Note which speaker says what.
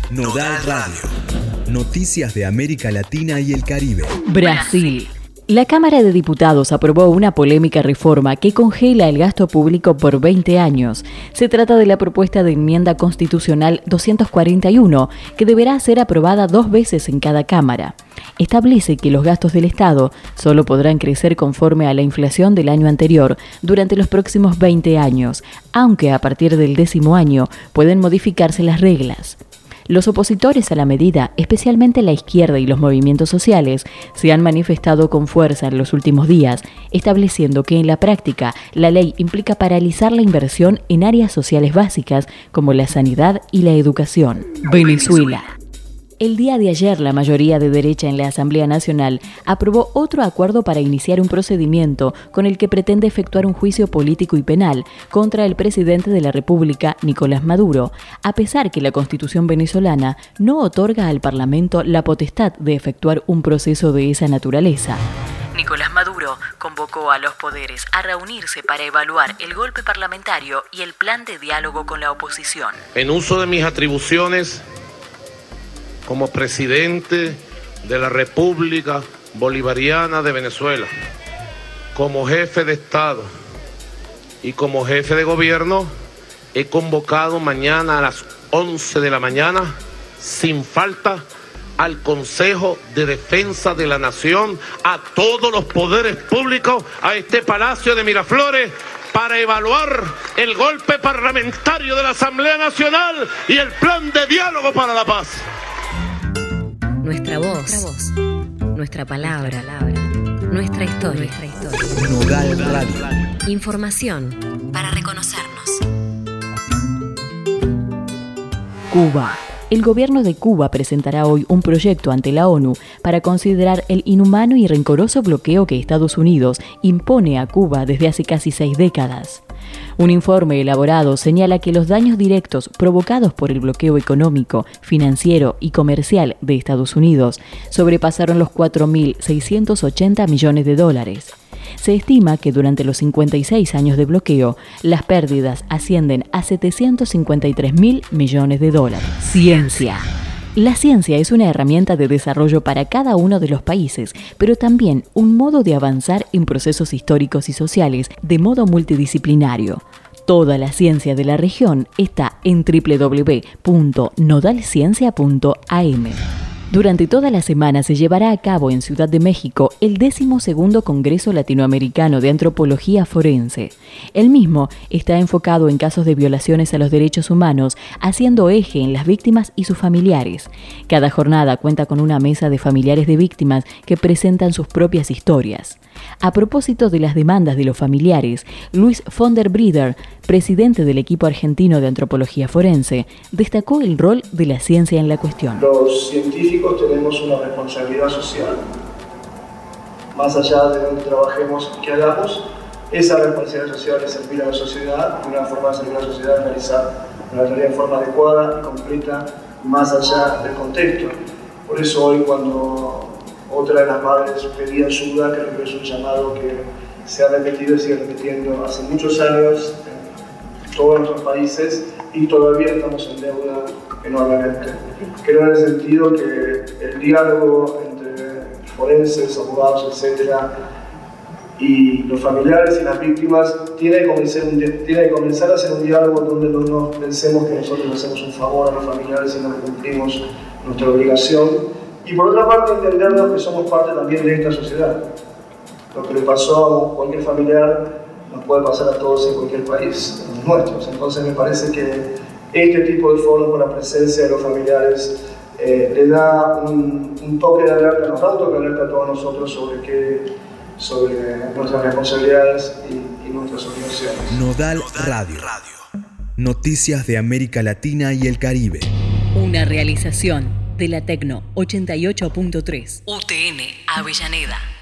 Speaker 1: Nodal Radio. Noticias de América Latina y el Caribe.
Speaker 2: Brasil. La Cámara de Diputados aprobó una polémica reforma que congela el gasto público por 20 años. Se trata de la propuesta de enmienda constitucional 241, que deberá ser aprobada 2 veces en cada Cámara. Establece que los gastos del Estado solo podrán crecer conforme a la inflación del año anterior durante los próximos 20 años, aunque a partir del 10º año pueden modificarse las reglas. Los opositores a la medida, especialmente la izquierda y los movimientos sociales, se han manifestado con fuerza en los últimos días, estableciendo que en la práctica la ley implica paralizar la inversión en áreas sociales básicas como la sanidad y la educación. Venezuela. El día de ayer, la mayoría de derecha en la Asamblea Nacional aprobó otro acuerdo para iniciar un procedimiento con el que pretende efectuar un juicio político y penal contra el presidente de la República, Nicolás Maduro, a pesar que la Constitución venezolana no otorga al Parlamento la potestad de efectuar un proceso de esa naturaleza. Nicolás Maduro convocó a los poderes a reunirse para evaluar el golpe parlamentario y el plan de diálogo con la oposición.
Speaker 3: En uso de mis atribuciones como presidente de la República Bolivariana de Venezuela, como jefe de Estado y como jefe de gobierno, he convocado mañana a las 11 de la mañana, sin falta, al Consejo de Defensa de la Nación, a todos los poderes públicos, a este Palacio de Miraflores, para evaluar el golpe parlamentario de la Asamblea Nacional y el plan de diálogo para la paz.
Speaker 4: Nuestra voz, nuestra palabra, nuestra historia.
Speaker 1: Nodal Radio.
Speaker 4: Información para reconocernos.
Speaker 2: Cuba. El gobierno de Cuba presentará hoy un proyecto ante la ONU para considerar el inhumano y rencoroso bloqueo que Estados Unidos impone a Cuba desde hace casi 6 décadas. Un informe elaborado señala que los daños directos provocados por el bloqueo económico, financiero y comercial de Estados Unidos sobrepasaron los 4.680 millones de dólares. Se estima que durante los 56 años de bloqueo, las pérdidas ascienden a 753.000 millones de dólares. Ciencia. La ciencia es una herramienta de desarrollo para cada uno de los países, pero también un modo de avanzar en procesos históricos y sociales de modo multidisciplinario. Toda la ciencia de la región está en www.nodalciencia.am. Durante toda la semana se llevará a cabo en Ciudad de México el 12º Congreso Latinoamericano de Antropología Forense. El mismo está enfocado en casos de violaciones a los derechos humanos, haciendo eje en las víctimas y sus familiares. Cada jornada cuenta con una mesa de familiares de víctimas que presentan sus propias historias. A propósito de las demandas de los familiares, Luis von der Brieder, presidente del equipo argentino de antropología forense, destacó el rol de la ciencia en la cuestión.
Speaker 5: Los científicos tenemos una responsabilidad social. Más allá de donde trabajemos y qué hagamos, esa responsabilidad social es servir a la sociedad, y una forma de servir a la sociedad es realizar una tarea en forma adecuada y completa, más allá del contexto. Por eso hoy, cuando otra de las madres pedía ayuda, creo que es un llamado que se ha repetido y sigue repitiendo hace muchos años en todos nuestros países, y todavía estamos en deuda enormemente. Creo en el sentido que el diálogo entre forenses, abogados, etcétera, y los familiares y las víctimas tiene que comenzar a ser un diálogo donde no pensemos que nosotros hacemos un favor a los familiares y no cumplimos nuestra obligación. Y por otra parte, entendernos que somos parte también de esta sociedad. Lo que le pasó a cualquier familiar nos puede pasar a todos en cualquier país, en los nuestros. Entonces me parece que este tipo de foros con la presencia de los familiares le da un toque de alerta, nos da un toque de alerta a todos nosotros sobre nuestras responsabilidades y nuestras obligaciones.
Speaker 1: Nodal Radio. Noticias de América Latina y el Caribe.
Speaker 2: Una realización de la Tecno 88.3. UTN Avellaneda.